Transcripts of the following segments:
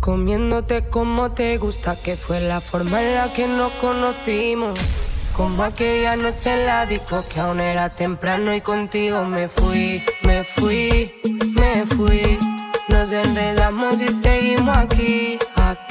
Comiéndote como te gusta, que fue la forma en la que nos conocimos. Como aquella noche en la disco, que aún era temprano y contigo me fui. Nos enredamos y seguimos aquí,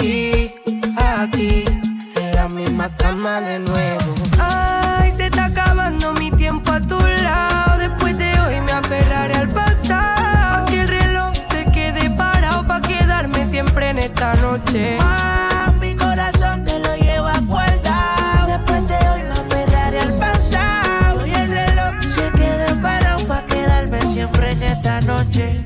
en la misma cama de nuevo. Ay, se está acabando mi tiempo a tu lado. Después de hoy me aferraré al pasado, que el reloj se quede parado pa' quedarme siempre en esta noche. Mi corazón te lo llevo guardado. Después de hoy me aferraré al pasado, y el reloj se quede parado pa' quedarme siempre en esta noche.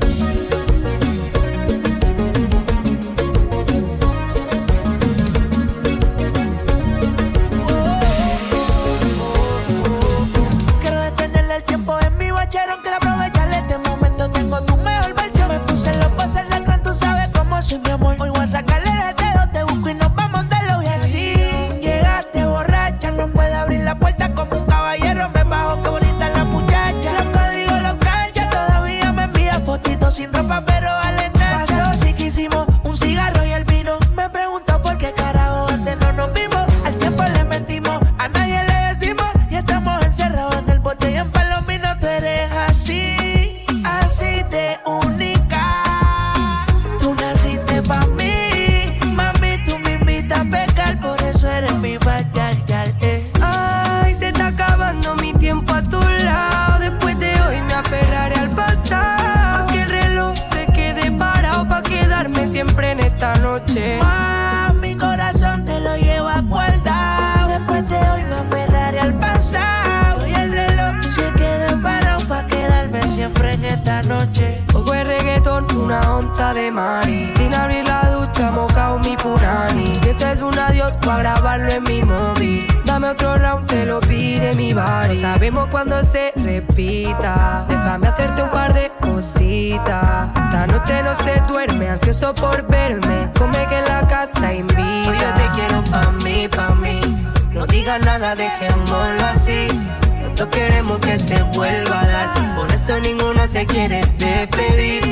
Quiero aprovecharle este momento, tengo tu mejor versión. Me puse loco a hacer la gran, tú sabes cómo soy, mi amor. Hoy voy a sacarle el dedo, te busco y nos vamos de lo. Y así llegaste borracha, no puede abrir la puerta como un caballero. Me bajo, qué bonita la muchacha. Los códigos los cancha, todavía me envía fotitos sin ropa, pero vale nada. Pasó sí que hicimos un cigarro y el vino. Me preguntó por qué carajo antes no nos vimos. Al tiempo le mentimos, a nadie le decimos. Y estamos encerrados en el bote y en Palomino. Tú eres así, así de única. Tú naciste pa' mí, mami, tú me invitas a pecar, por eso eres mi bachachal, Ay, se está acabando mi tiempo a tu lado. Después de hoy me aferraré al pasado, que el reloj se quede parado pa' quedarme siempre en esta noche. Mi corazón te lo lleva guardado. Después de hoy me aferraré al pasado, y el reloj se quede parado pa' quedarme siempre en esta noche. Poco de reggaetón, una onza de mari. Sin abrir la ducha, mocao mi punani. Si este es un adiós, pa' grabarlo en mi móvil. Dame otro round, te lo pide mi body. Sabemos cuando se repita. Déjame hacerte un par de cositas. Esta noche no se duerme, ansioso por verme. Come que en la casa invita. Hoy yo te quiero pa' mí, pa' mí. No digas nada, dejémoslo así. Nosotros queremos que se vuelva a dar, por eso ninguno se quiere despedir.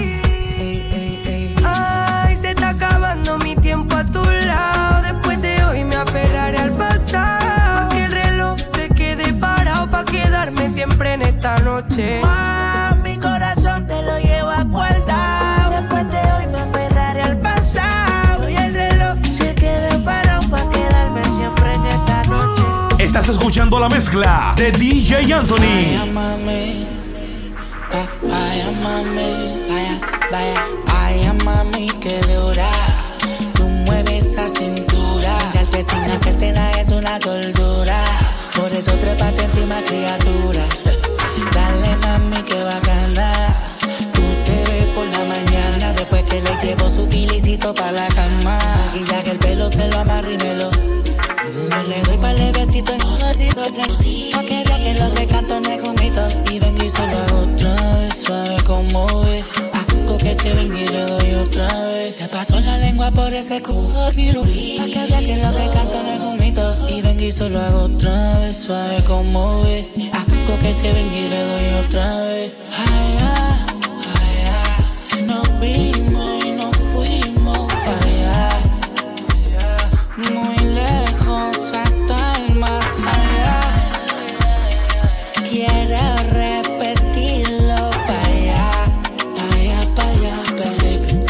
Ay, se está acabando mi tiempo a tu lado. Después de hoy me aferraré al pasado, que el reloj se quede parado pa' quedarme siempre en esta noche. Mi corazón te lo llevo guardado. Después de hoy me aferraré al pasado, y el reloj se quede parado pa' quedarme siempre en esta noche. Estás escuchando la mezcla de DJ Anthony. Vaya mami, vaya mami, vaya mami, que dura. Tú mueves esa cintura, mirarte sin hacerte nada es una tortura. Por eso trépate encima, criatura. Dale mami, que bacana. Tú te ves por la mañana, después que le llevo su filicito pa' la cama. Y ya que el pelo se lo amarra y me lo... Yo le doy pa' el besito en jodido, pa' que vea que los de canto no es comito. Y vengo y se lo hago otra vez, suave como ve. Hago que se venga y le doy otra vez. Te paso la lengua por ese culo, pa' que vea que los de canto no es comito. Y vengo y se lo hago otra vez, suave como ve. Hago que se venga y le doy otra vez. Ay, ay, ay, nos vimos y nos fuimos pa' allá. Muy lejos hasta el más allá. Quiero repetirlo pa' allá, baby.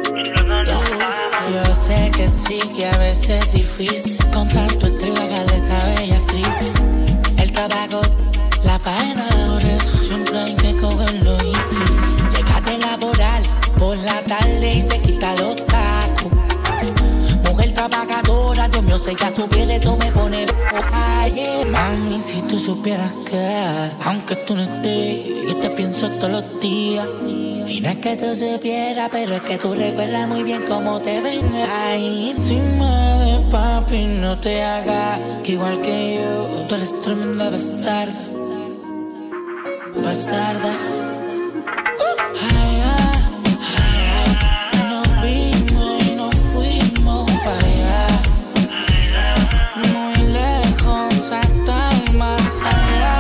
Yo sé que sí, que a veces es difícil. Con tanto estrés, hágale esa bella actriz. El trabajo, la faena, por eso siempre hay que cogerlo easy. Llega de laboral por la tarde y se quita los tacos. Mujer trabajadora, Dios mío, si ella supiera eso me pone ay, mami, si tú supieras que aunque tú no estés, yo te pienso todos los días. Y no es que tú supieras, pero es que tú recuerdas muy bien cómo te ven. Ay, encima de papi, no te hagas que igual que yo, tú eres tremenda bastarda. Bastarda. Ay, nos vimos y nos fuimos pa' allá. Muy lejos hasta el más allá.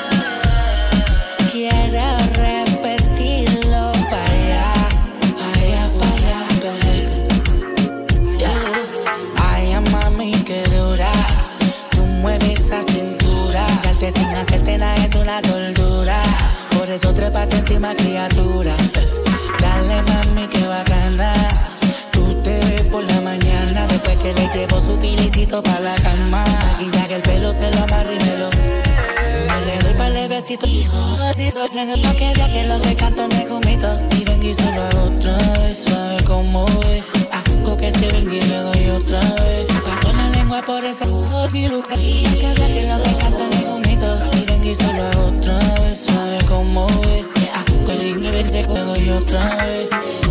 Quiero repetirlo pa' allá, baby. llevo su filicito pa' la cama. Y ya que el pelo se lo amarra y me le doy par de besitos. Tengo pa' que vea que lo que canto me comito. Y vengo y solo hago otra vez, suave como es. Hago que se venga y le doy otra vez. Paso la lengua por ese y ya que vea que lo que canto me comito. Y vengo y solo hago otra vez, suave como es. Hago que el nivel se le doy otra vez.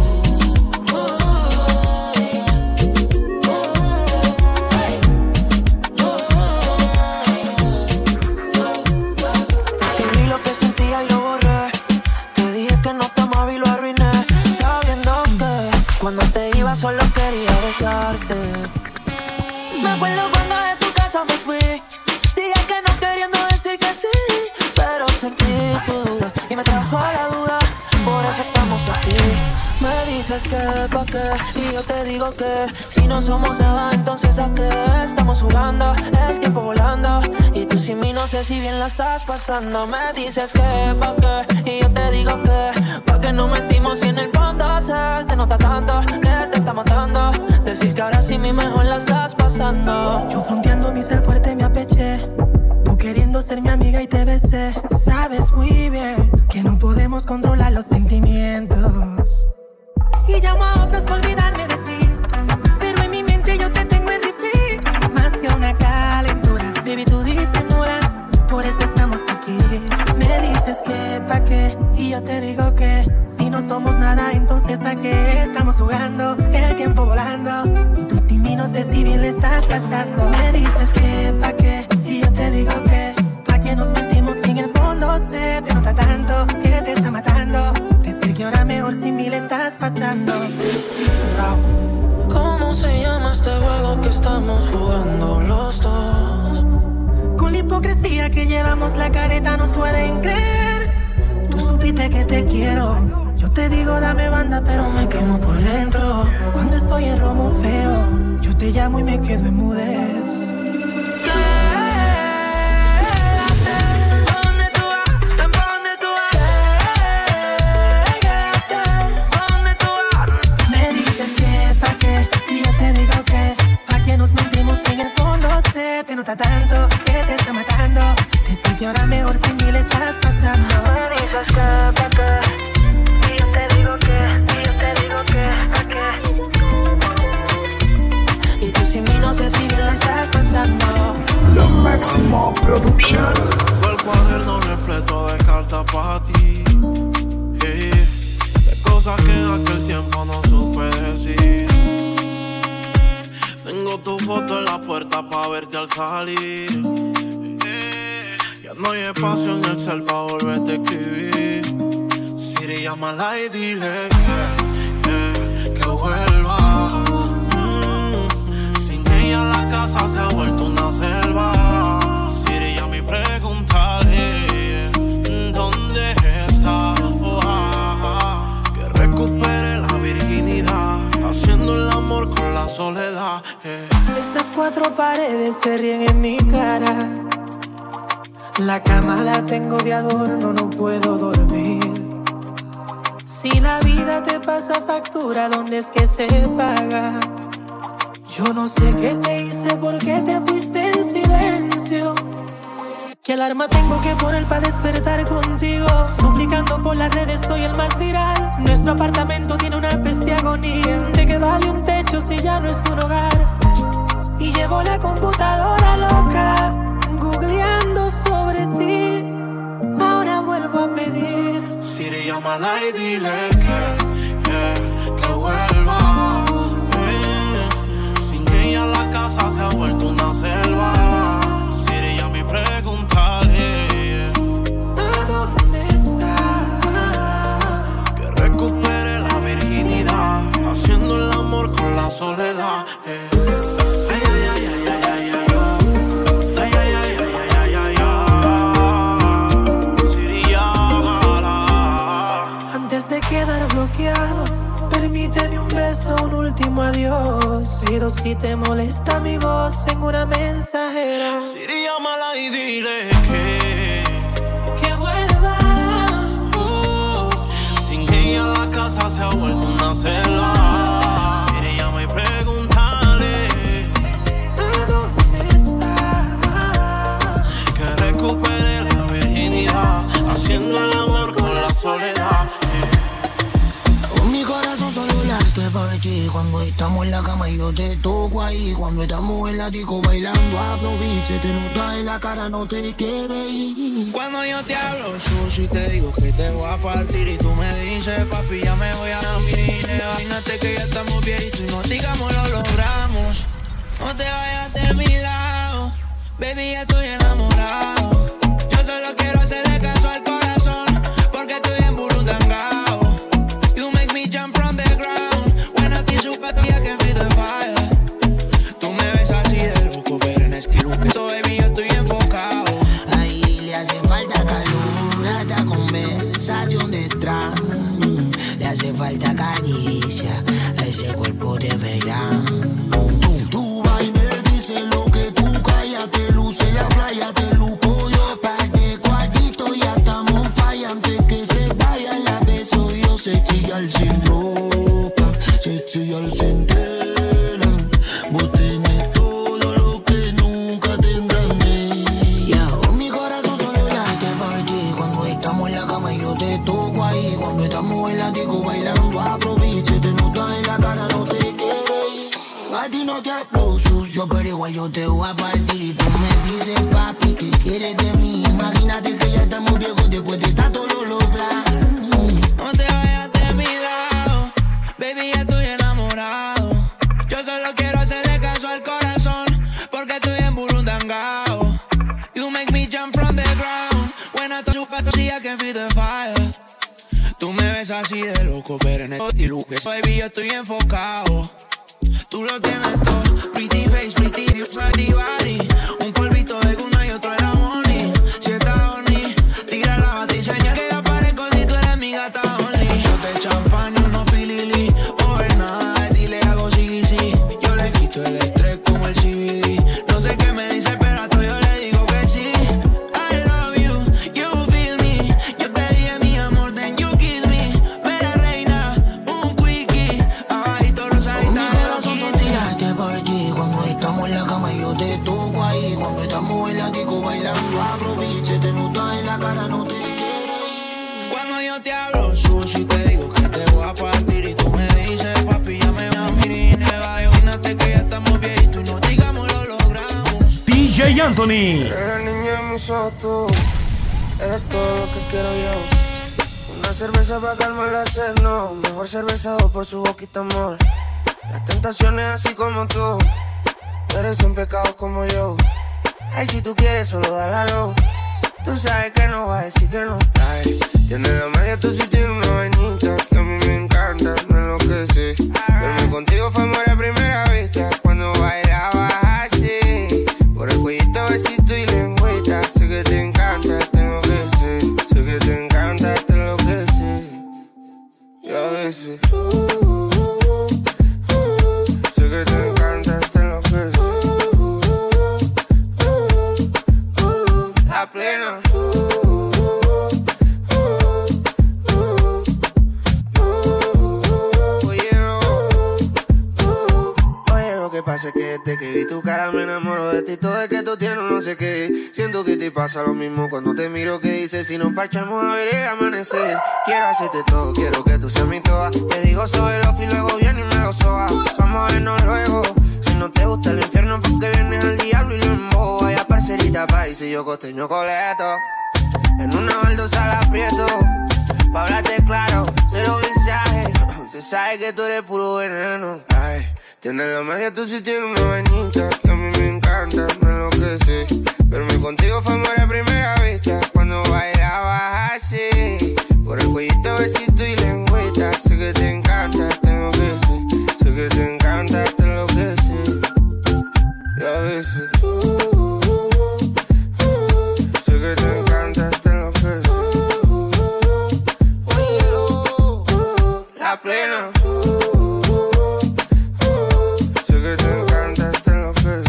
Solo quería besarte. Me acuerdo cuando de tu casa me fui. Dije que no queriendo decir que sí, pero sentí tu duda y me trajo a la duda. Por eso estamos aquí. Me dices que pa' qué y yo te digo que si no somos nada, entonces a qué estamos jugando, el tiempo volando y tú sin mí no sé si bien la estás pasando. Me dices que pa' qué y yo te digo que pa' qué nos metimos si en el fondo se te nota tanto que te está matando. Decir que ahora sí mi mejor la estás pasando. Yo fronteando mi ser fuerte me apeché, tú queriendo ser mi amiga y te besé. Sabes muy bien que no podemos controlar los sentimientos. Y llamo a otras por olvidarme de ti, pero en mi mente yo te tengo en repeat. Más que una calentura, baby, tú disimulas, por eso estamos aquí. Me dices que pa' qué, y yo te digo que si no somos nada, entonces a qué estamos jugando, el tiempo volando y tú sin mí no sé si bien le estás pasando. Me dices que pa' qué, y yo te digo que pa' qué nos mentimos si en el fondo se te nota tanto que te está matando. Decir que ahora mejor sin mí le estás pasando. ¿Cómo se llama este juego que estamos jugando los dos? Con la hipocresía que llevamos la careta nos pueden creer. Tú supiste que te quiero, yo te digo dame banda pero me quemo por dentro. Cuando estoy en romo feo, yo te llamo y me quedo en mudez. Nos mentimos en el fondo, se te nota tanto que te está matando. Decir que ahora mejor sin mí le estás pasando. Me dices que pa' qué, y yo te digo que, y yo te digo que pa' qué. Y tú sin mí no sé si bien le estás pasando. Lo Máximo Production. El cuaderno repleto de cartas para ti, de cosas que en aquel tiempo no supe decir. Tengo tu foto en la puerta pa' verte al salir. Ya no hay espacio en el cel pa' volverte a escribir. Siri, llámala y dile que vuelva. Sin ella la casa se ha vuelto una selva. Siri, llama y pregúntale dónde está. Que recupere la virginidad, haciendo el amor con la soledad. Estas cuatro paredes se ríen en mi cara. La cama la tengo de adorno, no puedo dormir. Si la vida te pasa factura, ¿dónde es que se paga? Yo no sé qué te hice, por qué te fuiste en silencio. ¿Qué alarma tengo que poner para despertar contigo? Suplicando por las redes, soy el más viral. Nuestro apartamento tiene una peste agonía. ¿De qué vale un techo si ya no es un hogar? Y llevo la computadora loca, googleando sobre ti. Ahora vuelvo a pedir. Siri, llámala y dile que vuelva. Sin ella la casa se ha vuelto una selva. Siri, llama y pregúntale ¿a dónde está? Que recupere la virginidad, haciendo el amor con la soledad. Permíteme un beso, un último adiós. Pero si te molesta mi voz, tengo una mensajera. Siri, llámala y dile que vuelva. Sin ella la casa se ha vuelto una selva. Siri, llama y pregúntale cuando estamos en la cama y yo te toco ahí. Cuando estamos en la disco bailando aproveche, te nota en la cara, no te quieres ir. Cuando yo te hablo sucio y te digo que te voy a partir y tú me dices, papi, ya me voy a dormir. Imagínate que ya estamos viejitos y nos digamos lo logramos. No te vayas de mi lado, baby, ya estoy enamorado. Yo solo quiero hacerle caso al corazón, porque estoy en burundangao. You make me jump from the ground, when I think super I can feel the fire. Tú me ves así de loco, pero en esquilo baby, yo estoy enfocado. Ahí le hace falta calor, hasta conversación detrás. Le hace falta caricia a ese cuerpo de verano. Tú vas y me dices lo que tú callas, te luce la playa, te luco yo. Par de cuadritos, ya estamos falla. Antes que se vaya la beso yo. Se chilla al sin ropa, se chilla al sin tela. Vos tenés todo lo que nunca tendrás ni. Yo, mi corazón solo late por ti. Cuando estamos en la cama yo te toco ahí. Cuando estamos en la disco bailando aproveche, te nota en la cara, no te quieres ir. A ti no te hablo sucio, pero igual yo te voy a partir. Y tú me dices, papi, ¿qué quieres de mí? Imagínate que ya estamos viejos después de tanto lo logramos. No te vayas de mi lado, baby, ya estoy enamorado. Yo solo quiero hacerle caso al corazón, porque estoy en burundangao. You make me jump from the ground, when I touch you, I can feel the fire. Tú me ves así de loco, pero en el baby, yo estoy enfocado. Tú lo tienes todo, pretty face, pretty body. Un polvito de guna y otro de la money. Si estás honey, tira la batiseña que ya parezco si tú eres mi gata only. Yo te champán y unos filili, overnight, dile hago sí. Yo le quito el estrés como el CBD. No sé qué me dice, pero a todo yo le digo que sí. I love you, you feel me. Yo te dije mi amor, then you kiss me. Mera reina, un quickie. Ay, todos los agitados. Por ti, cuando estamos en la cama yo te toco ahí. Cuando estamos en la disco bailando aproveche, te nota en la cara, no te quieres ir. Cuando yo te hablo sucio y te digo que te voy a partir y tú me dices, papi, ya me voy a mirar. Imagínate que ya estamos viejitos y nos digamos lo logramos. DJ Anthony. Eres la niña de mis ojos, tú eres todo lo que quiero yo. Una cerveza para calmar la sed, no. Mejor cervezado por su boquita, amor. Las tentaciones así como tú, eres un pecado como yo. Ay, si tú quieres solo dálalo. Tú sabes que no vas a decir que no. Ay, tienes la magia, tú sí tienes una vainita que a mí me encanta, me enloquece. Verme contigo fue amor a primera vista, cuando bailabas así. Por el cuellito, besito y lengüita. Sé que te encanta, tengo que ser. Sé que te encanta, te enloquece. Y a veces que te encanta, te enloquece. La plena. Oye, lo que pasa es que desde que vi tu cara me enamoro de ti. Todo es que tú tienes no sé qué. Siento que te pasa lo mismo cuando te miro. Que dices, si nos parchamos a ver el amanecer. Quiero hacerte todo, quiero que tú seas mi toa. Te digo sobre los y luego viene y me lo soba. Vamos a vernos luego. Si no te gusta el infierno, porque vienes al diablo y lo embobo. Vaya parcerita país y yo costeño coleto. En una baldosa la aprieto. Pa' hablarte claro, cero mensajes. Se sabe que tú eres puro veneno. Ay, tienes la magia, tú sí tienes una vainita que a mí me encanta, me enloquece. Verme contigo fue amor a primera vista, cuando bailabas así. Por el cuellito, besito y lengüita. Sé que te encanta, tengo que ser. Sé que te encanta, te enloquece. Y a veces sé que te encanta, te enloquece. La plena. Sé que te encanta, te enloquece.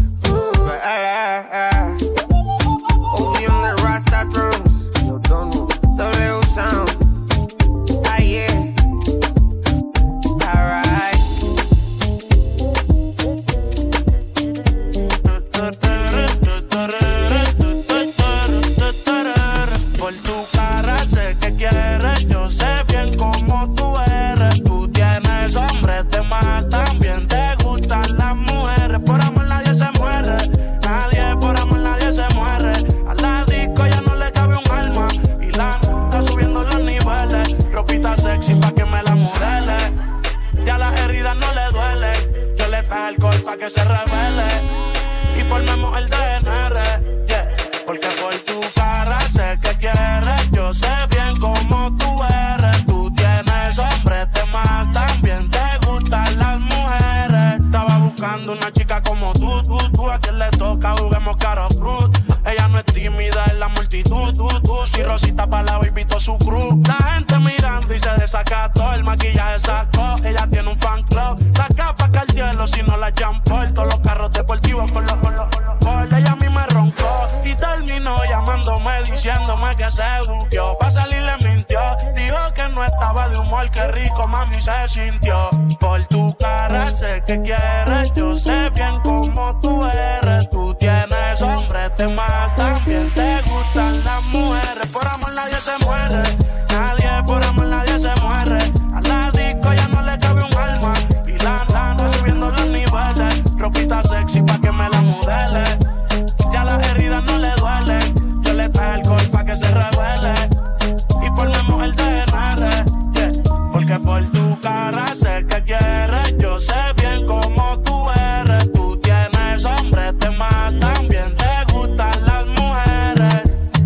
Obi on the Rasta drums. Yo tono. traje alcohol pa' que se revele y formemos el DNR, yeah. Porque por tu cara sé que quieres, yo sé bien cómo tú eres. Tú tienes hombres de más, también te gustan las mujeres. Estaba buscando una chica como tú, a quien le toca juguemos caro cruz. Ella no es tímida en la multitud, si Rosita pa' la baby to su cruz. La gente mirando y se desacató, el maquillaje sacó. Ella tiene un fan club, la capa Cartier, si no la Jean Paul. Todos los carros deportivos con los ella a mí me roncó y terminó llamándome diciéndome que se buqueó. Pa' salir le mintió, dijo que no estaba de humor, que rico mami se sintió. Por tu cara sé que quieres, yo sé bien cómo tú eres. Tú tienes hombres de más, también te gustan las mujeres. Por amor nadie se muere, nadie por amor nadie se muere. A la disco ya no le cabe un alma y la anda subiendo los niveles. Ropita sexy pa' que me la modele. Ya las heridas no le duelen. Yo le traje alcohol pa' que se revele y formemos el DNR, yeah. Porque por tu cara sé que quieres, yo sé bien cómo tú eres. Tú tienes hombres de más, también te gustan las mujeres.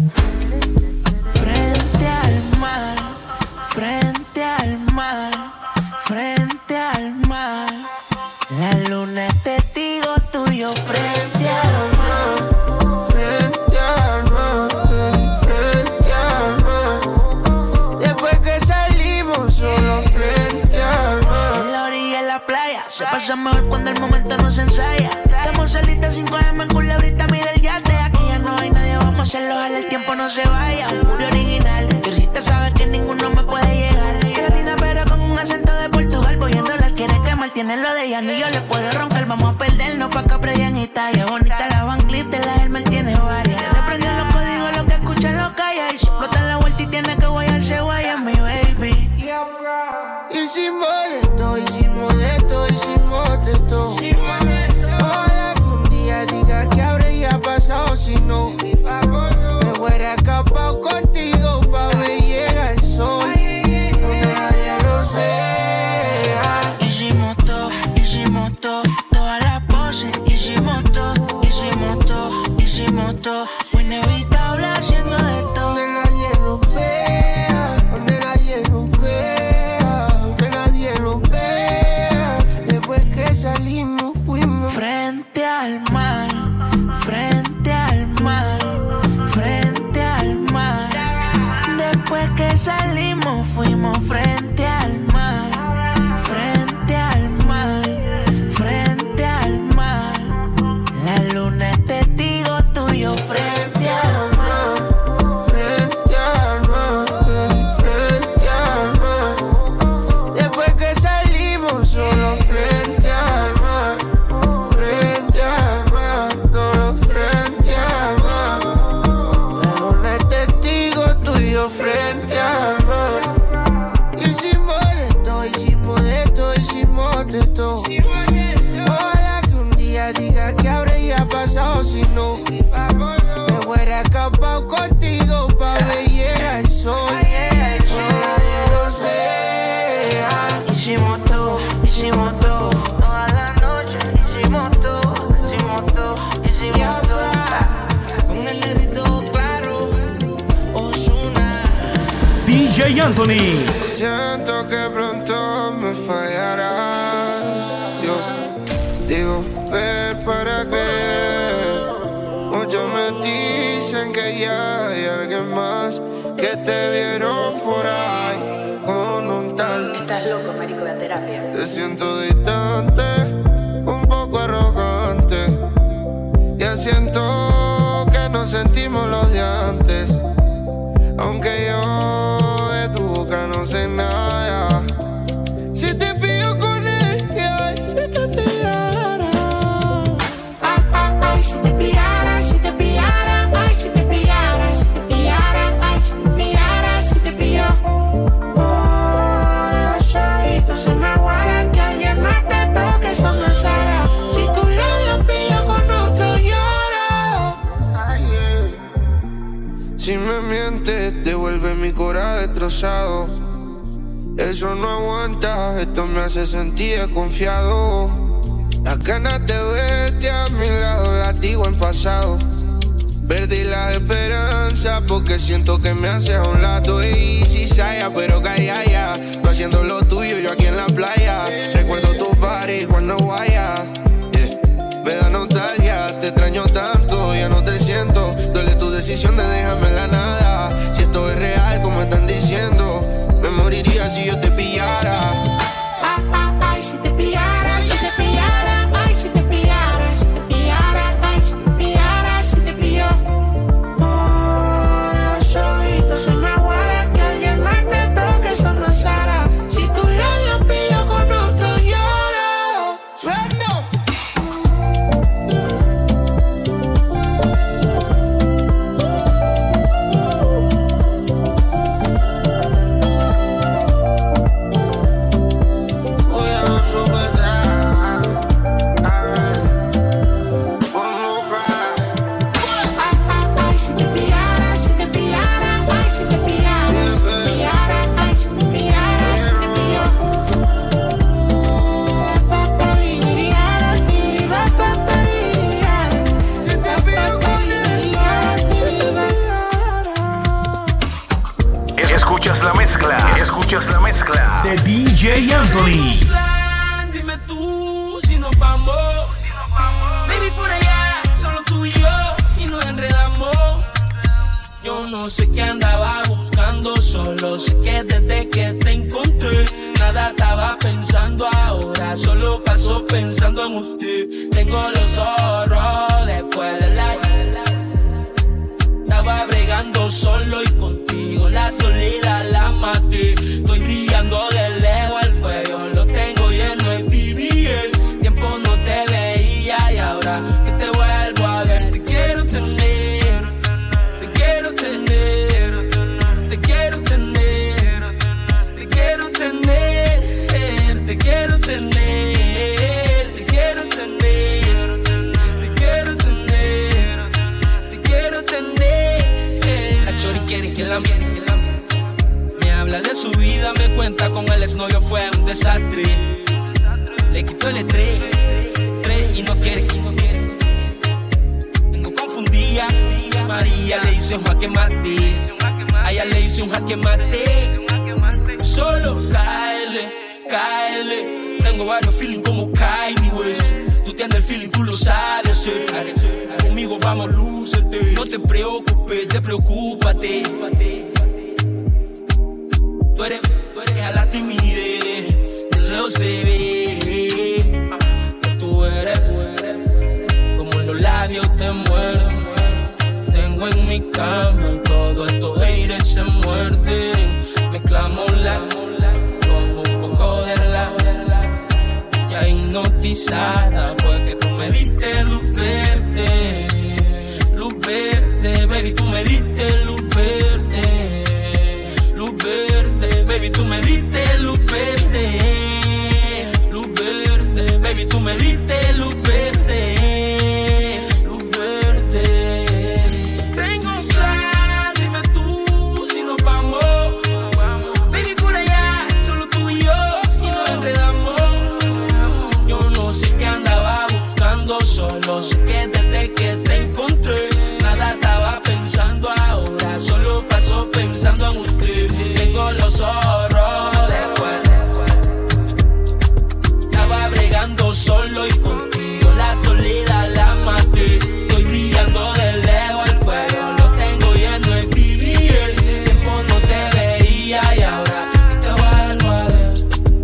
Frente al mar, frente al mar, frente al mar. La luna es testigo tuyo frente al mar, frente al mar, frente al mar. Después que salimos solo frente al mar. En la orilla de la playa se pasa mejor cuando el momento no se ensaya. Estamos solitas 5 AM en culebrita, mira el yate. Aquí ya no hay nadie, vamos a hacerlo, ojalá el tiempo no se vaya. Un puro original, pero si te sabes que ninguno me puede llegar. Que latina pero con un acento de Portugal. Voy a enrolar, quiere quemar, tiene lo de ella, ni yo le puedo romper. Vamos a perdernos pa' Capri en Italia. Bonita la Van Cleef, de la Hermel tiene varias. Le prendió los códigos, lo que escucha lo calla. Y si explota en la vuelta y tiene que guayarse, guaya mi baby. Hicimos de todo, hicimos de todo, hicimos de todo. Ojalá que un día diga que habría pasado si no me hubiera escapado contigo pa' ver llega el sol donde nadie lo sea. Hicimos todo, todas las poses. Hicimos todo, fue inevitable haciendo de todo. Donde nadie nos vea, donde nadie nos vea, donde nadie nos vea. Después que salimos fuimos frente al mar, frente al mar, frente al mar. Después que salimos fuimos frente al mar, frente al mar, frente al mar. La luna es testigo tuyo frente al mar, frente al mar, frente al mar. Después que salimos solo frente al mar, frente al mar, solo frente al mar. La luna es testigo tuyo frente al mar. Hicimos de todo, hicimos de todo, hicimos de todo. Ojalá que un día diga que habría pasado si no me hubiera escapado contigo pa' ver llega el sol donde nadie lo sea. Hicimos todo, toda la noche. Hicimos todo, hicimos todo. Con el negrito claro, Ozuna. DJ Anthony. Siento que pronto me fallarás. Yo digo ver para creer. Muchos me dicen que ya hay alguien más, que te vieron por ahí con un tal. Estás loco, marico, de terapia. Te siento distante, un poco arrogante. Ya siento que nos sentimos los de antes. Aunque yo de tu boca no sé nada. Si te pillo con él, yeah, si te pillara. Ay, si te pillara, si te pillara. Ay, si te pillara, si te pillara. Ay, si te pillara, si te pilló. Oh, los ojitos se me aguaran, que alguien más te toque, son más raras. Si tu labio pillo con otro lloro. Ay, yeah. Si me mientes, devuelve mi cora destrozado. Eso no aguanta, esto me hace sentir desconfiado. Las ganas de verte a mi lado las digo en pasado. Perdí la esperanza porque siento que me haces a un lado. Y si saya, pero calla. Tú haciendo lo tuyo, yo aquí en la playa. Recuerdo tus parties cuando vayas. Me da nostalgia, te extraño tanto, ya no te siento. Duele tu decisión de dejarme en la nada. Si esto es real, como están diciendo, me moriría si yo te pillara. Ay, si te pillara, si te pillara. Ay, si te pillara, si te pillara. Ay, si te pillara, si te pilló. Los ojitos se me aguaran, que alguien más te toque, eso no es Sara. Si tu labio pillo con otro lloro. ¡Fernando! Escuchas la mezcla de DJ Anthony. Dime tú si nos vamos. Baby, por allá, solo tú y yo, y nos enredamos. Yo no sé qué andaba buscando, solo sé que desde que te encontré, nada estaba pensando ahora, solo paso pensando en usted. Tengo los ojos después del live. Estaba bregando solo y contigo, la soledad la maté. Estoy brillando de lejos, el cuello lo tengo lleno de BBS. Tiempo no te veía y ahora que te vuelvo a ver, te quiero tener, te quiero tener, te quiero tener, te quiero tener, te quiero tener, te quiero tener, te quiero tener, te quiero tener. La chori quiere que la me habla de su vida, me cuenta con el exnovio fue un desastre. Le quitó el estrés y no quiere. Tengo confundida, María le hice un jaque mate, a ella le hice un jaque mate. Solo cáele, tengo varios feelings como Kanye West. Tú tienes el feeling, tú lo sabes hacer. Conmigo vamos, lúcete, no te preocupes, despreocúpate. Tú eres a la timidez, de lejos se ve que tú eres como los labios te mueren. Tengo en mi cama y todos estos haters se muerden. Mezclamos como un poco de la. Ya hipnotizada fue que tú me diste luz verde, baby, tú me diste luz verde. Baby, tú me diste luz verde, baby, tú me diste luz verde, Tengo un plan, dime tú si nos vamos. Baby, por allá, solo tú y yo, y nos enredamos. Yo no sé qué andaba buscando, solo sé que desde que te encontré, nada estaba pensando ahora, solo paso pensando en usted. Tengo los ojos después. Estaba bregando solo y contigo, la soledad la maté. Estoy brillando de lejos, el cuello lo tengo lleno de BBS. Tiempo no te veía y ahora que te vuelvo a ver.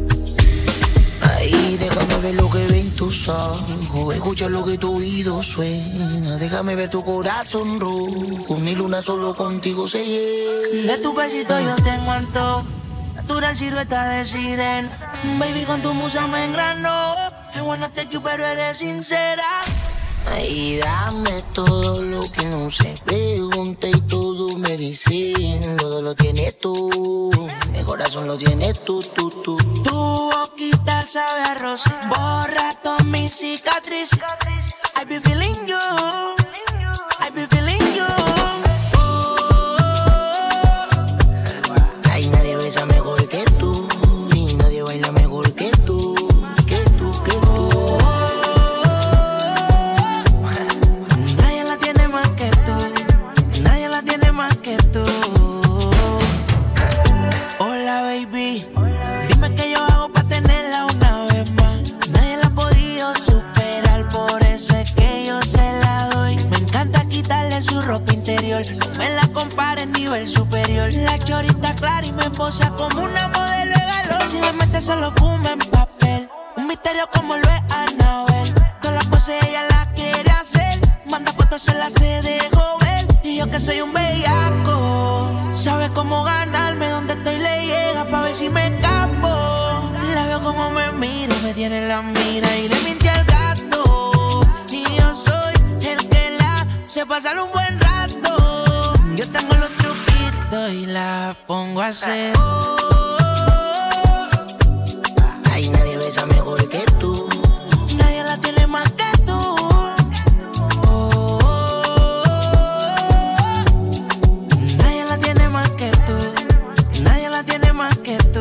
Ay, déjame ver lo que ven tus ojos, escucha lo que tu oído suena. Déjame ver tu corazón rojo, mi luna solo contigo se llena. De tu besito yo tengo antojo, natural silueta de sirena. Baby, con tu musa me engranó. I wanna take you, pero eres sincera. Ay, dame todo lo que no se pregunta y todo me dicen. Todo lo tienes tú, el corazón lo tienes tú. Tu boquita sabe a rosa, borra todas mis cicatrices. I be feeling you, I be feeling you. Ay, nadie besa mejor que tú y nadie baila mejor que tú, que tú, que tú. este se lo fuma en papel. Un misterio como lo es Anabel. Todas las cosas ella las quiere hacer. Manda fotos, se las se dejó ver. Y yo que soy un bellaco, sabe cómo ganarme, donde estoy le llega pa' ver si me escapo. La veo como me mira, me tiene la mira y le mintió al gato. Y yo soy el que la se pasa un buen rato. Yo tengo los truquitos y la pongo a hacer. Ay, nadie besa mejor que tú. Nadie la tiene más que tú. Nadie la tiene más que tú. Nadie la tiene más que tú.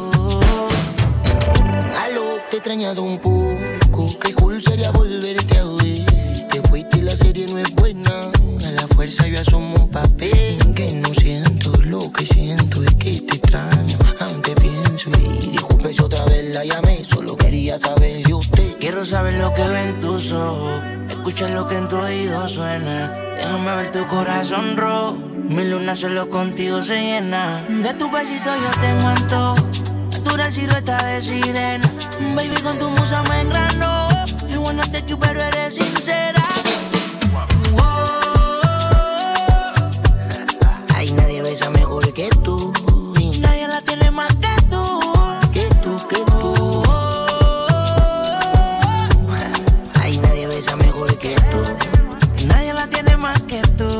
Aló, te he extrañado un poco. Qué cool sería volverte a ver. Te fuiste y la serie no es buena. A la fuerza yo asumo un papel. Que no siento, lo que siento es que te extraño. Aún te pienso y disculpe si otra vez la llamé. Solo quería saber de usted. Quiero saber lo que ven tus ojos, escuchar lo que en tu oído suena. Déjame ver tu corazón rojo. Mi luna solo contigo se llena. De tu besito yo tengo antojo. Dura silueta de sirena. Baby, con tu musa me engranó. I wanna take you, pero eres sincera. Ay, nadie besa mejor que tú. Nadie la tiene más que tú. Que tú, que tú. Ay, nadie besa mejor que tú. Nadie la tiene más que tú.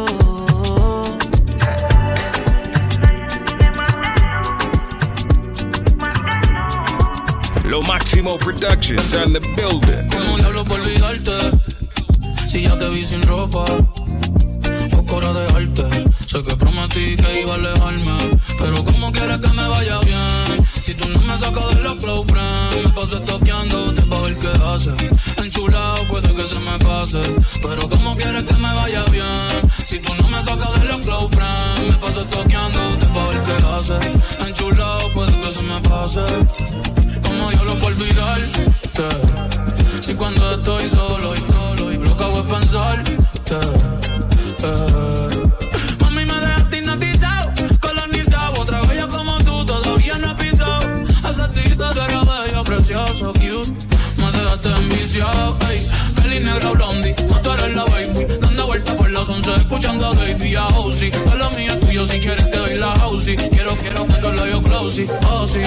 Lo Máximo Productions on the building. ¿Cómo diablo por olvidarte? Si ya te vi sin ropa, poco hora de arte. Sé que prometí que iba a alejarme, pero ¿cómo quieres que me vaya bien? Si tú no me sacas de los close friends, me paso toqueándote pa' ver qué haces. Enchulado puede que se me pase, pero ¿cómo quieres que me vaya bien? Si tú no me sacas de los close friends, me paso toqueándote pa' ver qué haces. Enchulado puede que se me pase. Como yo lo puedo olvidarte, si cuando estoy solo y lo que hago es pensarte. Mami, me dejaste hipnotizado, colonizado. Otra bella como tú todavía no he pisado. Esa tita tú eres bella, precioso, cute. Me dejaste enviciado, ey. Peli negra blondie, no tú eres la baby. Dando vueltas por las 11, escuchando a Baby a Hosey. Es la mía, es tuyo, si quieres te doy la housey. Quiero que solo yo closey, oh sí.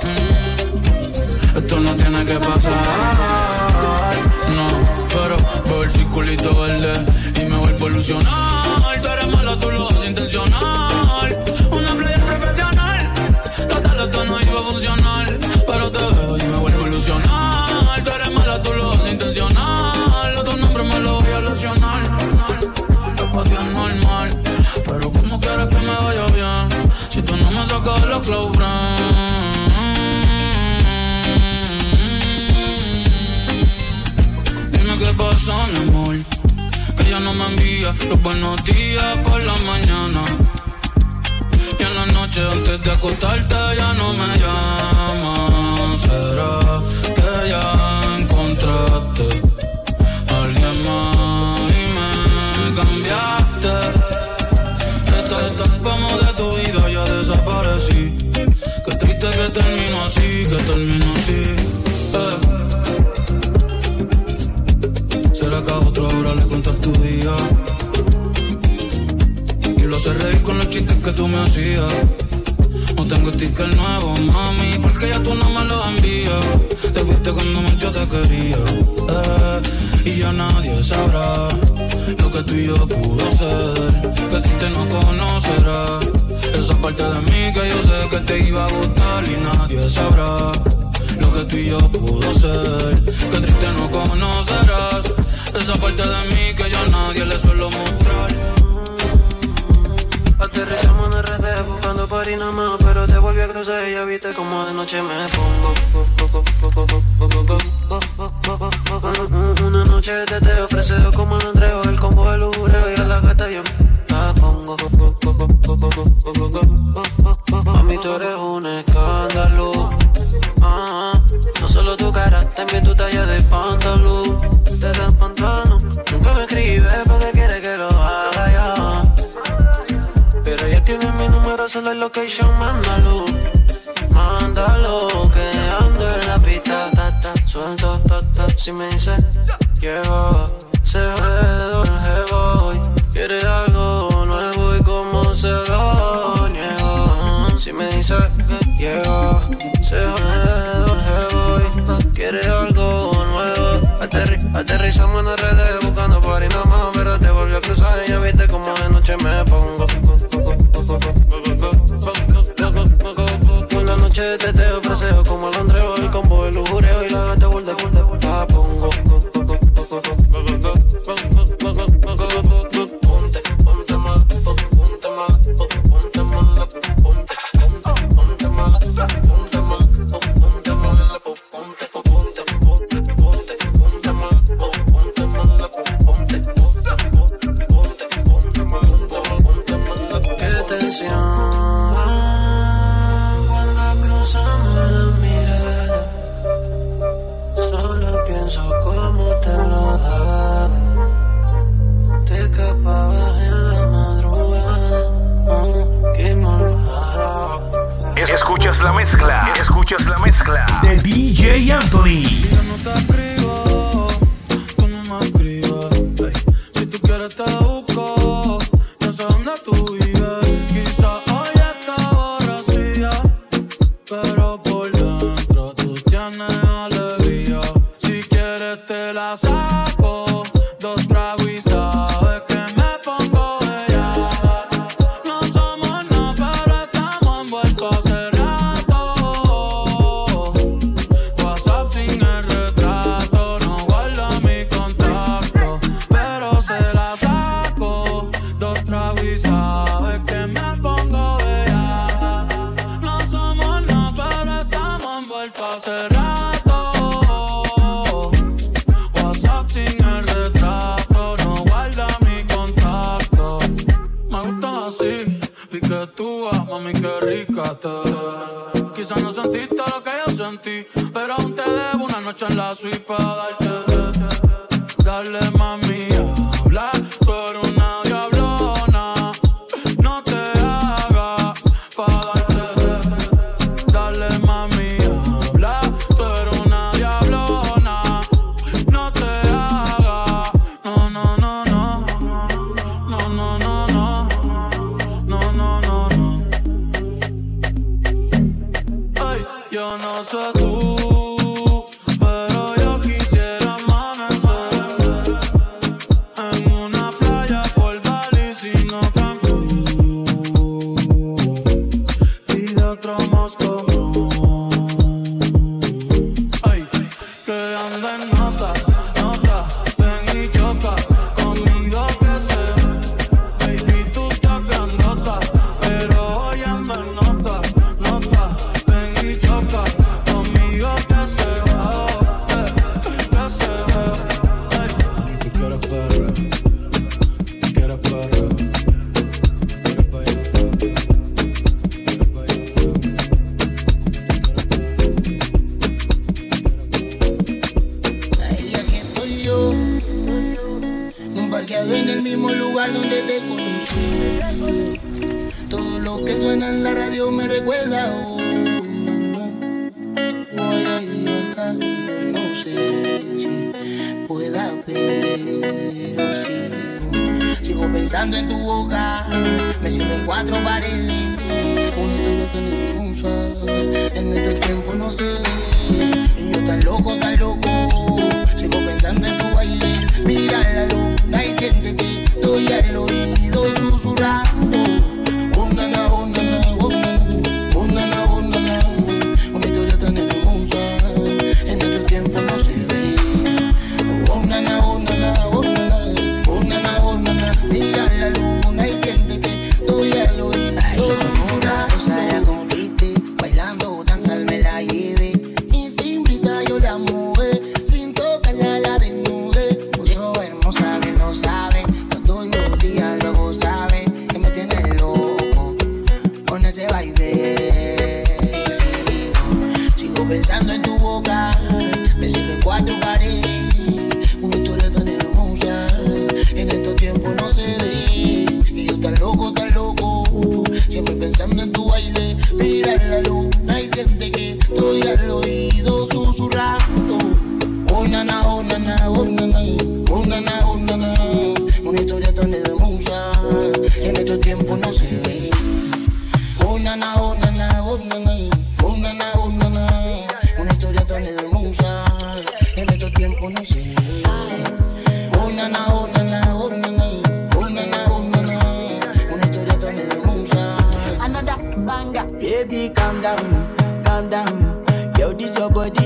Esto no tiene que pasar, no, pero veo el circulito verde y me vuelvo a ilusionar. Tú eres mala, tú lo haces intencional. Una player profesional, total esto no iba a funcionar, pero te veo y me vuelvo a ilusionar. Tú eres mala, tú lo haces intencional. Otro nombre me lo voy a lesionar. Lo pa' ti es normal, pero ¿cómo quieres que me vaya bien? Si tú no me sacas de los close friends. ¿Qué pasa, mi amor? Que ya no me envía los buenos días por la mañana. Y en la noche antes de acostarte ya no me llamas. ¿Será que ya encontraste a alguien más y me cambiaste? Esta como de tu vida ya desaparecí. Qué triste que termino así, que termino así. Será que a otro ahora le cuentas tu día y lo hace reír con los chistes que tú me hacías. No tengo sticker nuevo, mami, porque ya tú no me lo envías. Te fuiste cuando mucho te quería, y ya nadie sabrá lo que tú y yo pudo ser. Que triste no conocerá esa parte de mí que yo sé que te iba a gustar y nadie sabrá lo que tú y yo pudo ser. Que triste no conocerás esa parte de mí que yo a nadie le suelo mostrar. Aterrizamos en RD buscando party nada más, pero te volví a cruzar y ya viste como de noche me pongo. Una noche de teteo ofrecido como el Andreo, el combo de lujureo y a la gata yo la pongo. Mami, tú eres un escándalo. No solo tu cara, también tu talla de pantalón. Te das pantalón. Nunca me escribes porque quieres que lo haga ya. Pero ya tienes mi número, solo el location, mándalo. Mándalo, que Si me dice, llegó, se ve el jevo. Quiere algo nuevo y como se lo niego. Si me dice, llegó, se ve el jevo. Quiere algo nuevo. Aterrizamos en RD buscando party nada más, pero te volvió a cruzar y ya viste como de noche me pongo. Una noche de teteo, fraseo como el Andreo, el combo, el lujureo y la gata vuelta la pongo. Ponte mal, ponte mal, ponte mal, ponte mal, ponte mal, ponte mal, qué tensión cuando cruzamos la mirada. Solo pienso cómo te lo daba. Te escapabas en la madrugada. Qué malvada. Escuchas la mezcla de DJ Anthony. Yo no te escribo, tú no me escribas. Hey. Si tú quieres te busco, no sé dónde tú vives. Quizá hoy está borracía, pero por dentro tú tienes alegría. Si quieres te la saco, 2 tragos y sabes que me pongo bella. No somos nada, pero estamos envueltos hace rato. WhatsApp sin el retrato, no guarda mi contacto, pero se la saco, 2 tragos y sabes que me pongo bella. No somos nada, pero estamos envueltos hace rato. WhatsApp sin el retrato, no guarda mi contacto. Me gusta así, piquetúa, mami, qué rica te ves. Quizás no sentiste lo que yo sentí, pero aún te debo una noche en la suite para darte. Dale, mami, habla, tú eres una diablona. No te hagas pa' darte. Dale, mami, habla, tú eres una diablona. No te hagas, no, no, no, no. No, no, no, no. No, no, no, no. Ay, yo no sé tú, pero yo quisiera amanecer en una playa por Bali, sino Cancún. Pide otro Moscú. Ay, que anda en nota, nota, ven y choca conmigo que sé. Baby, tú estás grandota, pero hoy ando en nota, nota, ven y choca conmigo que se va, que se va. Ay, tú quieres perreo, quieres perreo, quieres bailar, quieres bailar. Ahí aquí estoy yo, parqueado en el mismo lugar donde te conocí. Todo lo que suena en la radio me recuerda a uno. Voy a ir acá y no sé si pueda, pero sigo pensando en tu boca. Me cierro en 4 paredes. Una historia tan hermosa, en estos tiempos no se ve. Y yo tan loco, sigo pensando en tu baile. Mira la luna y siente que estoy al oído susurrando. Oh, nana, oh, nana, oh, nana, oh, nana, oh, nana. Una historia tan hermosa, en estos tiempos no se ve. Oh, nana, oh, nana, oh, nana, oh, nana, oh, nana. Mira la luna y siente que estoy al oído susurrando. Rosa la conquiste, bailando danza me la lleve. Y sin prisa yo la mueve.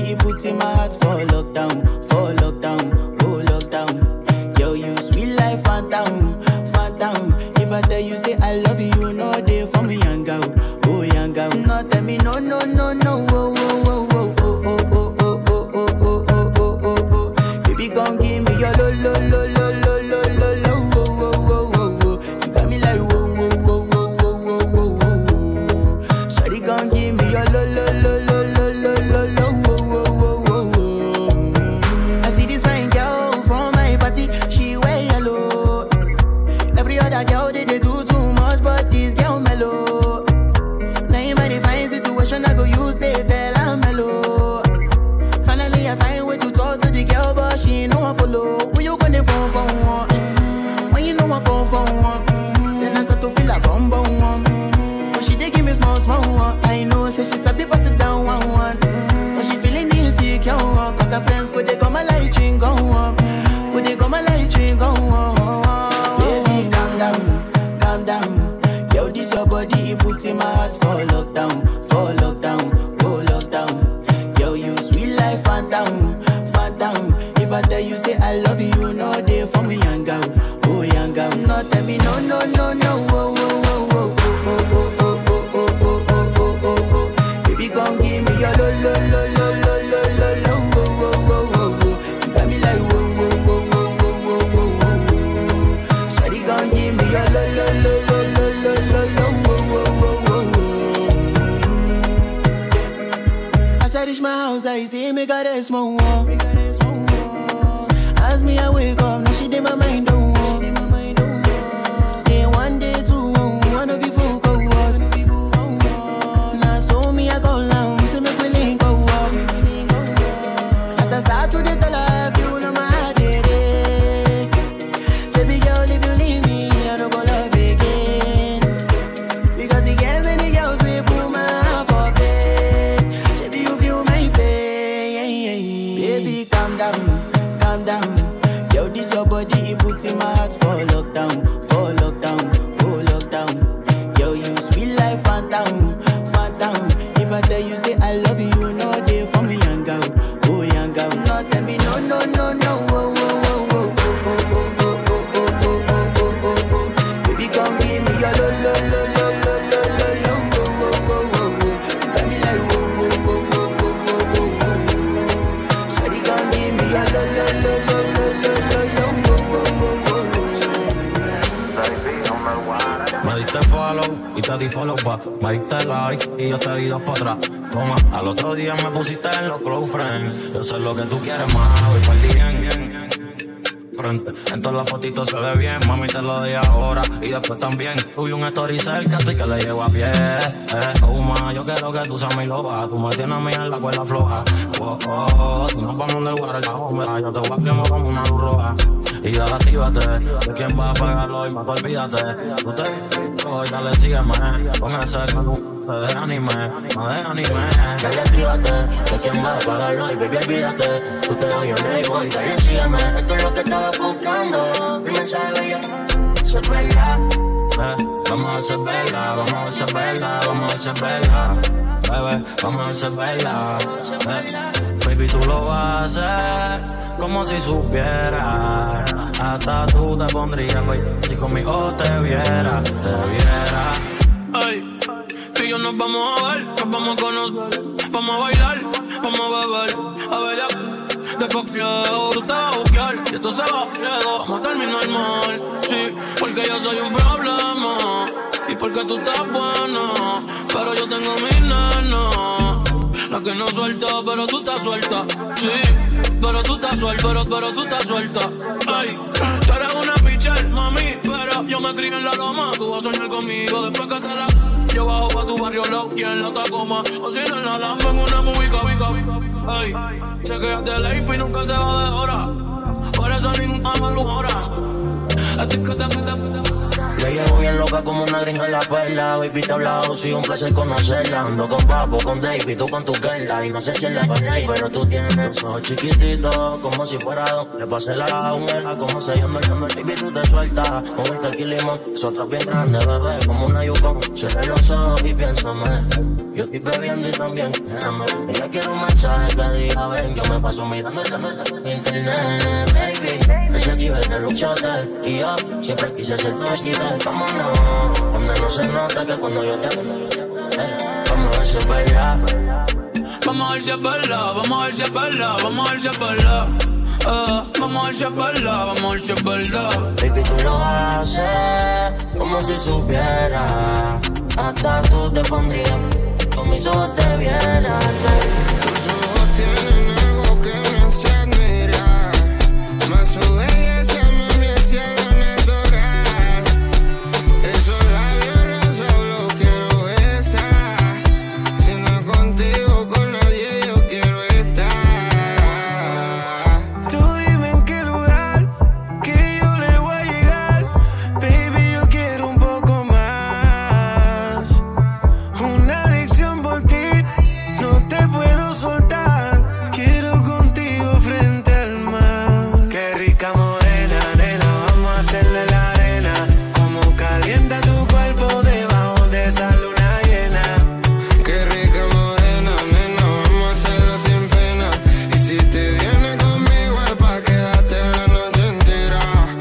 body, it puts in my heart for lockdown, oh lockdown. Yo, you sweet life, phantom, phantom. If I tell you say I love you, you know they for me, young girl, oh young girl. No, tell me no, no, no, no, oh, oh, oh, oh, oh, oh, oh, oh, oh, oh, oh, oh, oh, oh. Baby, gon' give me your lo, lo, lo, lo, lo, lo, lo, lo, oh, oh, oh, oh, oh. You got me like whoa, whoa, whoa, whoa, whoa, whoa, whoa, whoa. Shawty gon' give me your lo, lo, lo, lo, lo, lo, lo, lo, oh, oh, oh, oh, oh. I see this fine girl from my party, she wear yellow. Every other girl they do too much, but this girl mellow. Now in my divine situation, I go use they tell I'm mellow. Finally I find way to talk to the girl, but she ain't no one follow. Who you gonna phone for one? When you know I come for one, then I start to feel a bum bum one. But she dey give me small small one. I know say she sabi pass it down one one. But she feeling insecure one, cause her friends go they come my light ring go on, go they come my light ring go on. Baby calm down, calm down. Yo, this your body, it puts in my heart for lockdown, oh lockdown. Yo, you sweet life, phantom, phantom. If I tell you say I love you, you know they for me, young girl, oh young girl. No, tell me no, no, no, no, oh, oh, oh, oh, oh, oh, oh, oh, oh, oh, oh, oh, oh, oh. Baby, gon' give me your lo, lo, lo, lo, lo, lo, lo, lo, oh, oh, oh, oh, oh. You got me like whoa, whoa, whoa, whoa, whoa, whoa, whoa, whoa. Shawty gon' give me your lo, lo, lo, lo, lo, lo, lo, lo, oh, oh, oh, oh, oh. As I reach my house, I see me got a small wall. As me I wake up, now she did my mind don't walk. Then one day two, one of you folk go was. Now so me I call now, see me willing go walk. As I start to the life, you know my heart it is. Baby girl, if you leave me, I don't go love again. Because you get many girls we put my heart for bed. Baby, you feel my pain. Baby, calm down, calm down. Yo, this your body, it puts in my heart for lockdown, oh lockdown. Yo, you sweet life, phantom, phantom. If I tell you say I love you, you know they for me, young girl, oh young girl. No, tell me no, no, no, no, oh, oh, oh, oh, oh, oh, oh, oh, oh, oh, oh, oh, oh. Baby, come give me your lo, lo, lo, lo, lo, lo, lo, oh, oh, oh, oh, oh. You got me like whoa, whoa, whoa, whoa, whoa, whoa, whoa, whoa. Shawty, come give me your lo, lo, lo, lo, lo, lo, lo, lo, oh, oh, oh, oh, oh. Me diste follow y te di follow back. Me diste like y yo te di dos para atrás. Toma, al otro día me pusiste en los close friends. Yo sé lo que tú quieres más, voy por bien. Frente, en todas las fotitos se ve bien. Mami, te lo di ahora y después también. Subí un story cerca y que le llevo a pie. Ma, yo quiero que tú seas mi loba. Tú me tienes a mí en la cuerda floja. Oh, oh, si nos vamos del lugar al cabo, mira, yo te voy a quemar como una luz roja. Y dale, actívate, de quién va a pagarlo y más olvídate. Tú te hoy, dale, sígueme, con ese te de anime, no de anime. Dale, actívate, de quién va a pagarlo y baby, olvídate. Tú te doy un boy, dale, sígueme. Esto es lo que estaba buscando, el mensaje bello, se pega. Vamos a hacer verla, vamos a hacer verla, vamos a hacer verla. Bebé, vamos a hacer verla. Baby, tú lo vas a hacer como si supieras. Hasta tú te pondrías, baby, si conmigo te viera, Ay, tú y yo nos vamos a ver, nos vamos a conocer, vamos a bailar, vamos a beber, a ver ya. Después tú te vas a buscar y esto se va a miedo. Vamos a terminar mal, sí, porque yo soy un problema y porque tú estás buena, pero yo tengo mis nenas, la que no suelta, pero tú estás suelta, sí, pero tú estás suelta, pero tú estás suelta. Ay, tú eres una pitcher, mami, pero yo me crié en la loma. Tú vas a soñar conmigo después que te la... Yo bajo pa' tu barrio low, en la Tacoma, o si no en la Lambo en una mubica. Ay, chequeate el AP y nunca se va de hora. Por eso ninguna malhumora. A ti que te Le llevo bien loca como una gringa en la perla. Baby, te he hablado, sí, un placer conocerla. Ando con Papo, con Dave y tú con tu Kerla. Y no sé si es la play, pero tú tienes esos chiquititos como si fuera dos. Le pasé la jungla como sellando el nombre. Baby, tú te sueltas con el tequila y limón. Nosotros bien grande, bebé, como una Yukon. Cierra los ojos y piénsame. Yo estoy bebiendo y también ella quiere un mensaje que diga ven. Yo me paso mirando esa internet, baby. Ese nivel de luchote. Y yo siempre quise ser tu esquite. Vámonos, donde no se nota que cuando yo te vamos a ver si es verdad. Vamos a ver si es verdad, vamos a ver si es verdad, vamos a ver si es verdad. Vamos a ver si es verdad, vamos a ver si es verdad. Baby, tú lo haces como si supieras. Hasta tú te pondrías, con mis ojos te vieras. Tus ojos tienen algo que me hace admirar. Más su belleza me hace adorar. Esos labios rosas los quiero besar. Si no es contigo, con nadie yo quiero estar. Tú dime en qué lugar que yo le voy a llegar. Baby, yo quiero un poco más. Una adicción por ti, no te puedo soltar. Quiero contigo frente al mar. Qué rica morena, nena, vamos a hacerle la arena. Como calienta tu cuerpo debajo de esa luna llena. Qué rica morena, nena, vamos a hacerlo sin pena. Y si te vienes conmigo es pa' quedarte la noche entera.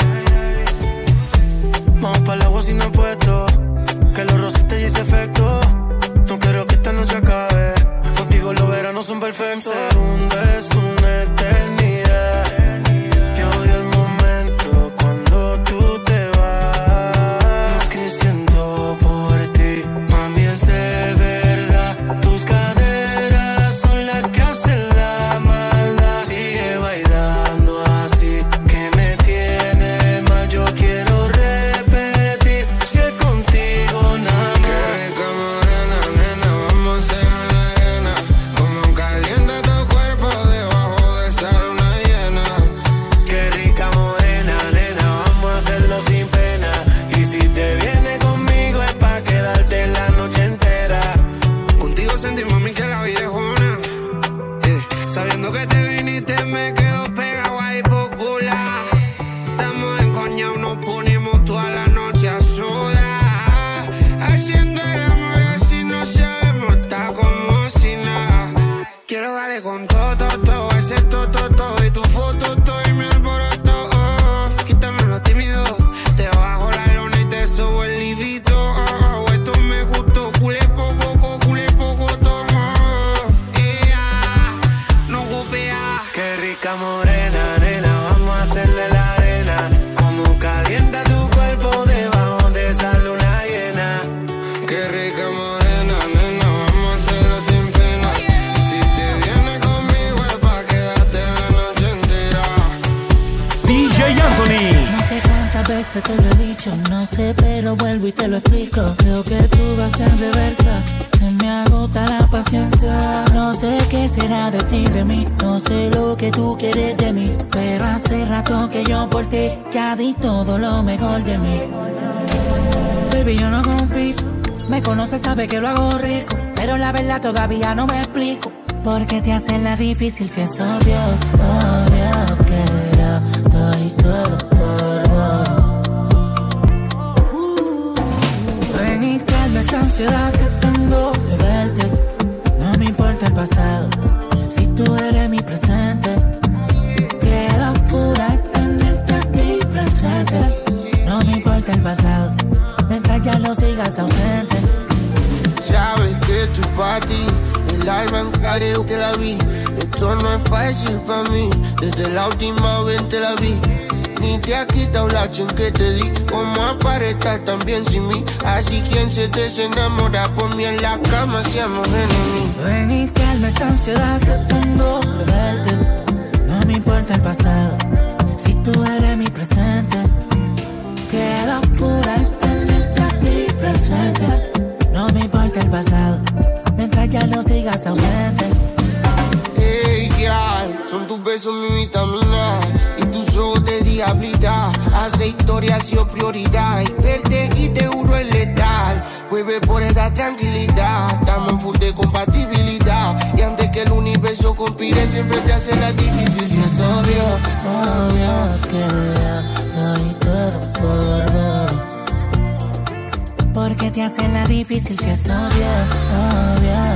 Vamos pa'l agua sin apuesto, que los rosas te hice efecto. No quiero que esta noche acabe, contigo los veranos son perfectos. Un segundo es una eternidad. Yo odio el momento cuando tú te vas. Lo que siento por ti, mami, es de verdad. Tus caderas son las que hacen la maldad. Sigue bailando así, que me tiene mal. Yo quiero repetir, si es contigo nada más. Qué rica morena, nena, vamos a hacer la arena. Como calienta tu cuerpo debajo de esa luna llena. Qué rica morena, nena, vamos a hacerlo sin pena. Y si te vienes conmigo es pa' quedarte la noche entera. Contigo sentí, mami, que la vida es una. Sabiendo que te viniste me quedo pegado ahí por cular. Estamos encoñados, nos ponemos toda la noche a sudar. Haciendo el amor así no sabemos, está como si nada. Quiero darle con todo, todo, ese todo, y tu foto, todo, y mi alboroto. Quítame lo tímido, te bajo la lona y te subo el libido. Esto me gustó, culé poco, toma. No golpea. Qué rica morena, nena, vamos a hacerle la arena. Como calienta tu cuerpo debajo de esa luna llena. Qué rica morena, nena, vamos a hacerlo sin pena. Y si te vienes conmigo es pa' quedarte la noche entera. DJ Anthony. No sé cuántas veces te lo he dicho, no sé, pero vuelvo y te lo explico. Creo que tú vas en reversa, se me agota la paciencia. No sé qué será de ti, de mí, no sé lo que tú quieres de mí, pero hace rato que yo por ti ya di todo lo mejor de mí. Baby, yo no compito, me conoces, sabe que lo hago rico, pero la verdad todavía no me explico. ¿Por qué te haces la difícil si es obvio, obvio que yo doy todo por vos? Ven y calma esta ansiedad que tengo de verte. No me importa el pasado, si tú eres mi presente. Qué locura es tenerte aquí presente. No me importa el pasado, mientras ya no sigas ausente. Sabes que esto es pa' ti, el alma en careo que la vi. Esto no es fácil pa' mí, desde la última vez te la vi. Ni te has quitado la acción que te di, como para estar tan bien sin mí. Así quien se te enamora por mí en la cama, seamos enemigos. Ven y calma esta ansiedad que tengo de verte. No me importa el pasado, si tú eres mi presente. Qué locura es tenerte aquí presente. No me importa el pasado, mientras ya no sigas ausente. Hey, girl, son tus besos mi vitamina y tus ojos de diablita. Hace historia ha sido prioridad y verte y te juro es letal. Vuelve por esta tranquilidad, estamos en full de compatibilidad. Y antes que el universo conspire siempre te hace la difícil. Si es obvio, obvio que yo doy todo por vos. ¿Por qué te hace la difícil si es obvio, obvio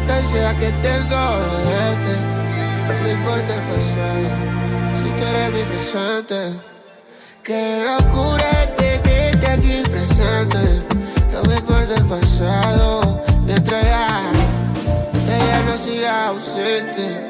distancia que tengo de verte. No me importa el pasado, si tú eres mi presente. Qué locura tenerte aquí presente. No me importa el pasado, mientras ya no siga ausente.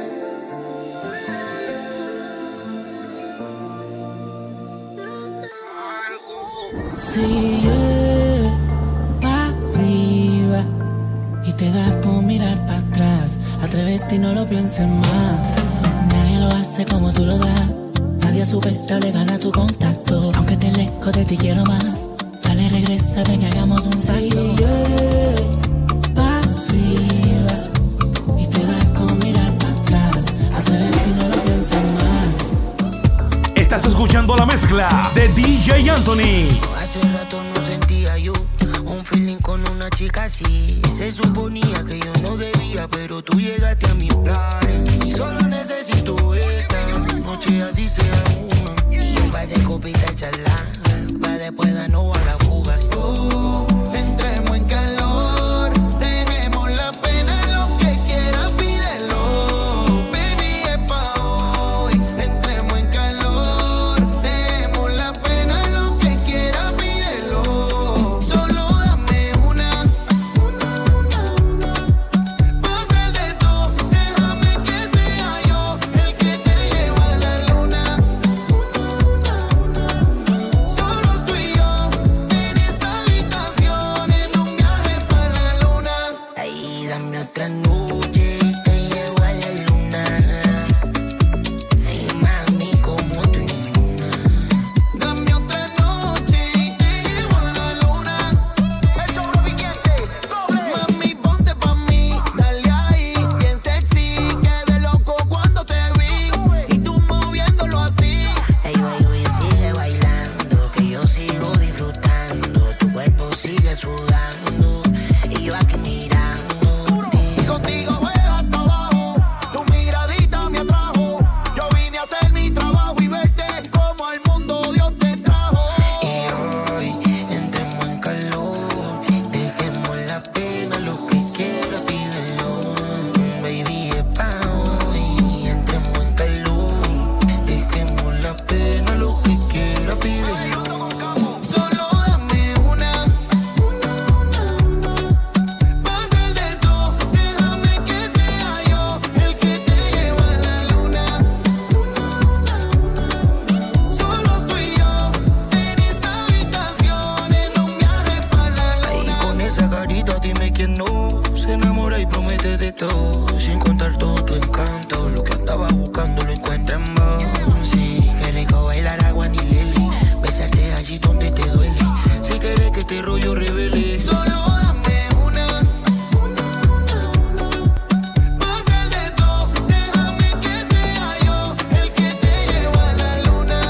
Sigue pa' arriba y te da por mirar para atrás. Atrévete y no lo pienses más. Nadie lo hace como tú lo das. Nadie superable gana tu contacto. Aunque te lejos de ti quiero más. Dale, regresa, ven, hagamos un salto. Sigue pa' arriba y te da por mirar para atrás. Atrévete y no lo pienses más. Estás escuchando la mezcla de DJ Anthony. Hace rato no sentía yo un feeling con una chica así. Se suponía que yo no debía, pero tú llegaste a mis planes. Y solo necesito esta noche, así sea una. Y un par de copitas charladas, pa' después darnos a la fuga. Entremos en calor, dejemos la pena, lo que quieras pídelo. Baby, es pa' hoy. Entremos en calor, dejemos la pena, lo que quieras pídelo. Solo dame una. Pa' hacer de todo, déjame que sea yo el que te lleva a la luna. Solo tú y yo en esta habitación, en un viaje para la luna. Ahí dame otra noche y te llevo a la luna. Ay, mami, como tú ninguna. Dame otra noche y te llevo a la luna. El sobreviviente, doble. Mami, ponte pa' mí, dale ahí, bien sexy. Quedé loco cuando te vi y tú moviéndolo así. Ey, baby, sigue bailando, que yo sigo disfrutando. Tu cuerpo sigue sudando y yo aquí mirándote. Contigo voy hasta abajo, tu miradita me atrajo. Yo vine a hacer mi trabajo y verte como al mundo Dios te trajo. Y hoy entremos en calor, dejemos la pena, lo que quieras pídelo. Baby, es pa' hoy. Entremos en calor, dejemos la pena, lo que quieras pídelo. Solo dame una. Pa' hacer de todo, déjame que sea yo el que te lleva a la luna. Solo tú y yo en esta habitación, en un viaje para la luna. Ahí con esa carita dime quién no se enamora y promete de todo, sin contar todo tu encanto. Lo que andaba buscando lo encuentra en vos. Sí, qué rico bailar agua ni lili, besarte allí donde te duele. Si quieres que este rollo revele, solo dame una. Pa' hacer de todo, déjame que sea yo el que te lleva a la luna.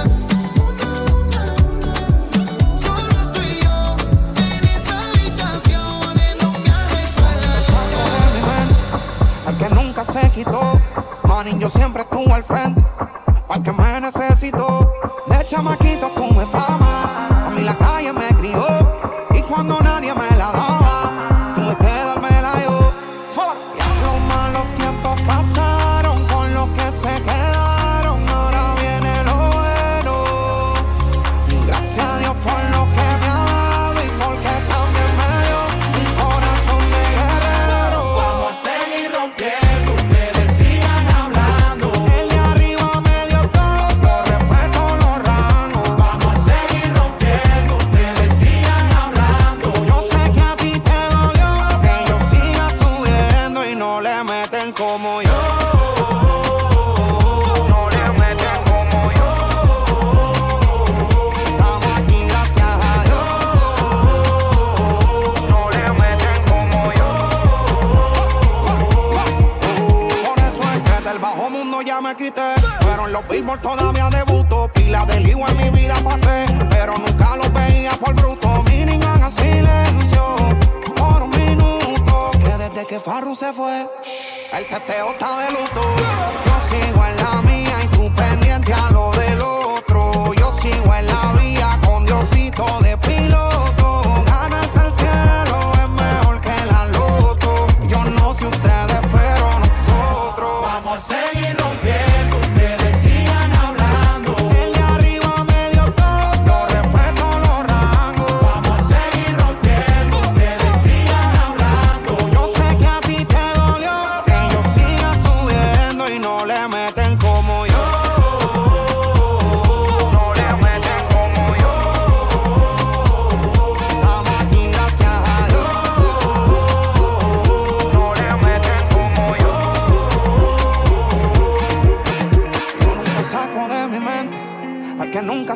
Solo tú y yo en esta habitación, en un viaje para la luna. El que nunca se quitó, manín, yo siempre estuve al frente. Al que me necesitó, de chamaquito tuve fama. A mí la calle me crió, y cuando nadie me la daba, tuve que dármela yo. Ya los malos tiempos pasaron, con los que se quedaron, ahora viene lo bueno. Gracias a Dios por lo que me ha dado y porque también me dio un corazón de guerrero. Vamos a seguir rompiendo, ustedes sigan hablando. El de arriba me dio todo, por respeto los rangos. Vamos a seguir rompiendo, ustedes sigan hablando. Yo sé que a ti te dolió que yo siga subiendo y no le meten como yo. No le meten como yo. Estamos aquí gracias a Dios. No le meten como yo. Por eso es que del bajo mundo ya me quité. Pero en los Billboard todavía debuto. Pila de lío en mi vida pasé, pero nunca los veía por bruto. Mi niña haga silencio por un minuto, que desde que Farru se fue, el teteo está de luto. Yo sigo en la mía y tú pendiente a lo del otro. Yo sigo en la vía con Diosito de piloto. Ganarse el cielo es mejor que la loto. Yo no sé ustedes,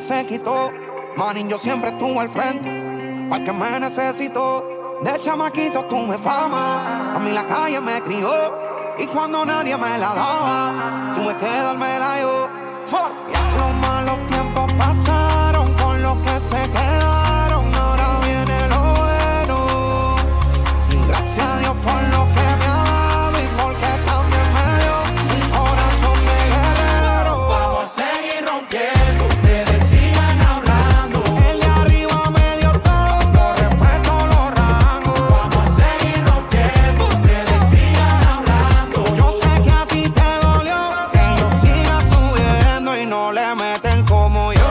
se quitó. Manín, yo siempre estuve al frente, al que me necesitó. De chamaquito tuve fama, a mí la calle me crió. Y cuando nadie me la daba, tuve que dármela yo. Ya los malos tiempos pasaron con los que se quedaron. Ahora viene lo bueno. Y gracias a Dios por lo que me ha dado y porque también me dio un corazón de guerrero. Vamos a seguir rompiendo, ustedes sigan hablando. El de arriba me dio todo, lo respeto, los rangos. Vamos a seguir rompiendo, ustedes sigan hablando. Yo sé que a ti te dolió que yo siga subiendo y no le meten como yo.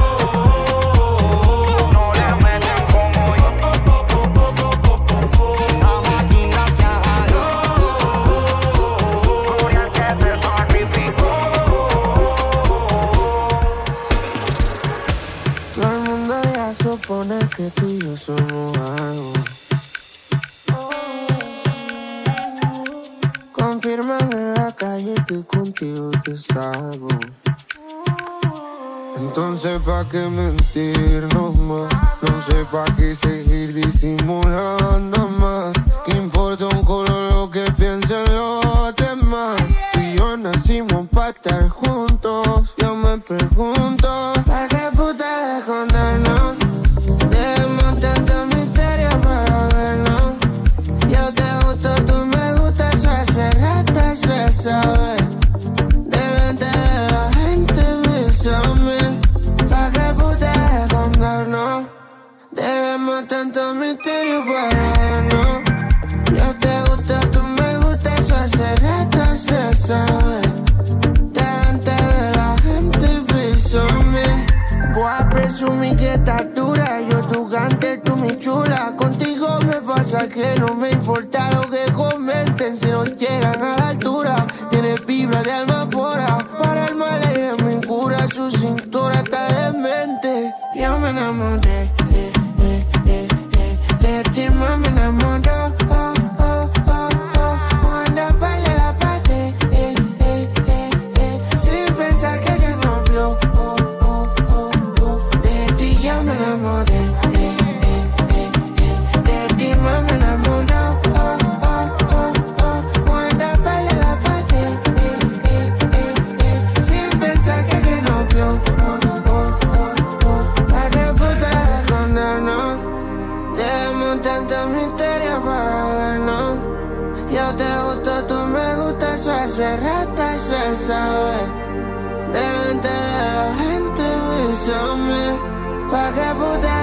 No le meten como yo. Estamos aquí gracias a Dios, por el que se sacrificó. Todo el mundo ya supone que tú y yo somos algo. Confirman en la calle que contigo te salvo. Entonces pa' qué mentirnos más, no sé pa' qué seguir disimulando más. ¿Qué importa un color lo que piensen los demás? Tú y yo nacimos pa' estar juntos. Yo me pregunto, ¿pa' qué puta escondernos? Dejemos tanto misterio para vernos. Yo te gusto, tú me gustas, eso hace rato se sabe. Delante de la gente bésame. ¿Pa' qué puta escondernos? Dejemos tanto misterio para vernos. Yo te gusto, tú me gustas, eso hace rato se sabe. Delante de la gente bésame. Voy a presumir que estás dura. Yo tu gante, tú mi chula. Contigo me pasa que no me importa lo que comenten. Si no llegan a la altura, tienes vibra de alma pura. Para el mal ella es mi cura. Su cintura está demente. Yo me enamoré, de ti más me enamoró. Cuando baila la pared, sin pensar que ella no vio. De ti ya me enamoré, de ti más me enamoró. Cuando baila la pared, sin pensar que ella no vio. ¿Pa' qué puta escondernos? Dejemos tanto misterio para vernos. Yo te gusto, tú me gustas, eso hace rato se sabe. Delante de la gente bésame. ¿Pa' qué puta